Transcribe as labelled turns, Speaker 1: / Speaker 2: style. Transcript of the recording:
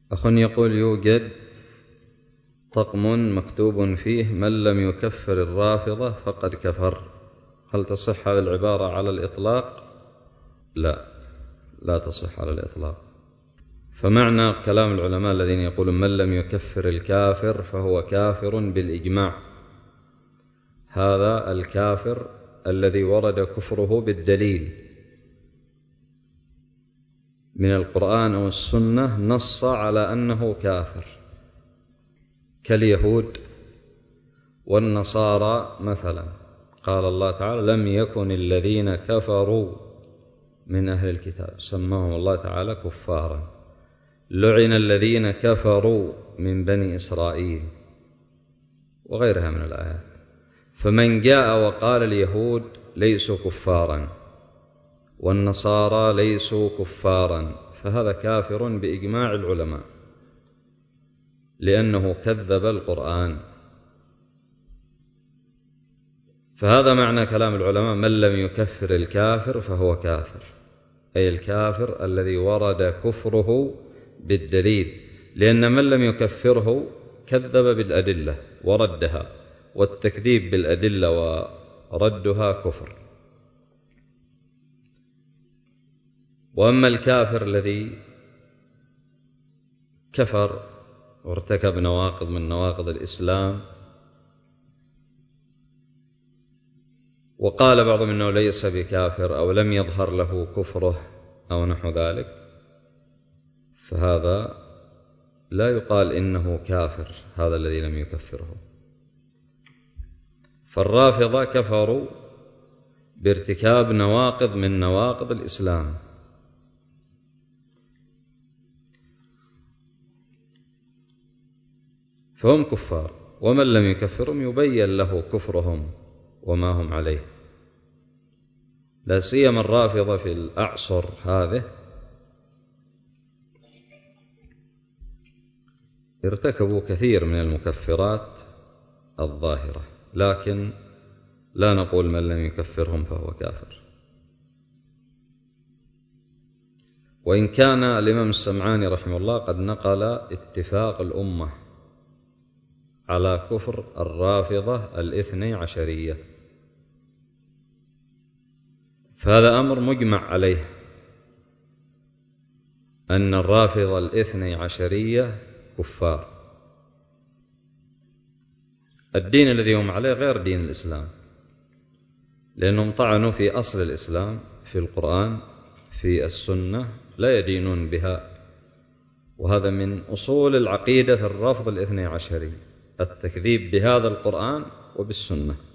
Speaker 1: أخ يقول: يوجد طقم مكتوب فيه: من لم يكفر الرافضة فقد كفر، هل تصح هذه العبارة على الإطلاق؟ لا تصح على الإطلاق. فمعنى كلام العلماء الذين يقولون من لم يكفر الكافر فهو كافر بالإجماع، هذا الكافر الذي ورد كفره بالدليل من القرآن أو السنة نص على أنه كافر، كاليهود والنصارى مثلا. قال الله تعالى: لم يكن الذين كفروا من أهل الكتاب، سماهم الله تعالى كفارا. لعن الذين كفروا من بني إسرائيل، وغيرها من الآيات. فمن جاء وقال اليهود ليسوا كفارا والنصارى ليسوا كفارا فهذا كافر بإجماع العلماء، لأنه كذب القرآن. فهذا معنى كلام العلماء: من لم يكفر الكافر فهو كافر، أي الكافر الذي ورد كفره بالدليل، لأن من لم يكفره كذب بالأدلة وردها، والتكذيب بالأدلة وردها كفر. وأما الكافر الذي كفر وارتكب نواقض من نواقض الإسلام، وقال بعضهم إنه ليس بكافر أو لم يظهر له كفره أو نحو ذلك، فهذا لا يقال إنه كافر، هذا الذي لم يكفره. فالرافضة كفروا بارتكاب نواقض من نواقض الإسلام، فهم كفار. ومن لم يكفرهم يبين له كفرهم وما هم عليه، لا سيما الرافضة في الأعصر هذه ارتكبوا كثير من المكفرات الظاهرة، لكن لا نقول من لم يكفرهم فهو كافر. وإن كان الإمام السمعاني رحمه الله قد نقل اتفاق الأمة على كفر الرافضة الاثني عشرية، فهذا أمر مجمع عليه، أن الرافضة الاثني عشرية كفار. الدين الذي هم عليه غير دين الإسلام، لأنهم طعنوا في أصل الإسلام في القرآن في السنة، لا يدينون بها. وهذا من أصول العقيدة في الرفض الاثني عشري، التكذيب بهذا القرآن وبالسنة.